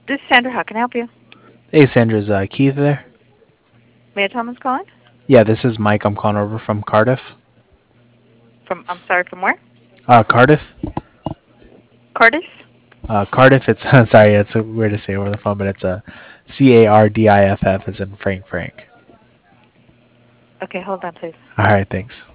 This is Sandra. How can I help you? Hey, Sandra, is Keith there? May I tell him who's calling? Yeah, this is Mike. I'm calling over from Cardiff. I'm sorry, from where? Cardiff? Cardis? Cardiff, it's, sorry, it's weird to say over the phone, but it's Cardiff, as in Frank Frank. Okay, hold on, please. Alright, thanks.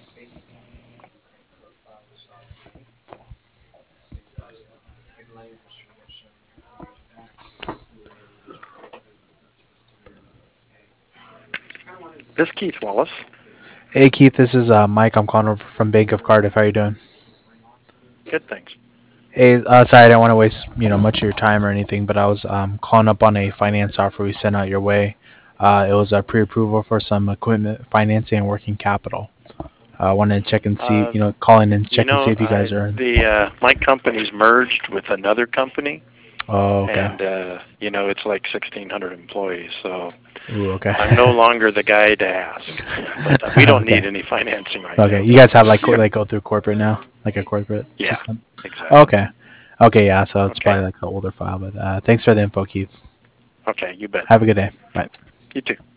This is Keith Wallace. Hey, Keith, this is Mike. I'm calling over from Bank of Cardiff. How you doing? Good, thanks. Hey, sorry, I don't want to waste much of your time or anything, but I was calling up on a finance offer we sent out your way. It was a pre-approval for some equipment financing and working capital. I wanted to check and see, Uh, calling and check and see if you guys are. the my company's merged with another company, Oh, okay. and it's like 1,600 employees. So Ooh, okay. I'm no longer the guy to ask. But we don't need Okay. any financing right Okay. now. You guys have like go through corporate now, like a corporate Yeah, system. exactly. Okay. Okay. Yeah. So it's Okay. probably like an older file, but thanks for the info, Keith. Okay, you bet. Have a good day. Bye. You too.